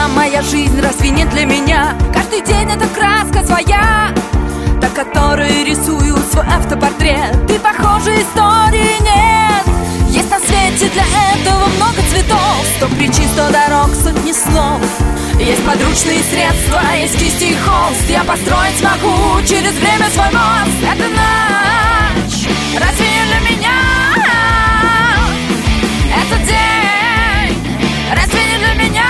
моя жизнь разве не для меня? Каждый день это краска своя, на которой рисую свой автопортрет. Ты похожей истории нет. Есть на свете для этого много цветов, 100 причин, 100 дорог, сотни слов. Есть подручные средства, есть кисти и холст. Я построить смогу через время свой мост. Это ночь, разве не для меня? Это день, разве не для меня?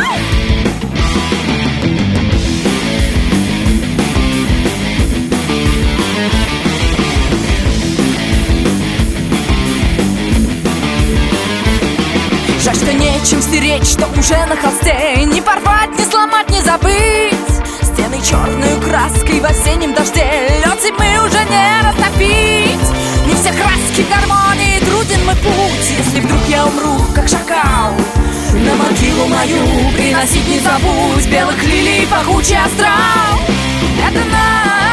Жаль, что нечем стереть, что уже на холсте. Не порвать, не сломать, не забыть. Стены черную краской в осеннем дожде. Лед зимы уже не растопить. Не все краски в гармонии, труден мой путь. Если вдруг я умру, как шакал, на могилу мою приносить не забудь белых лилий пахучий астрал. Это наш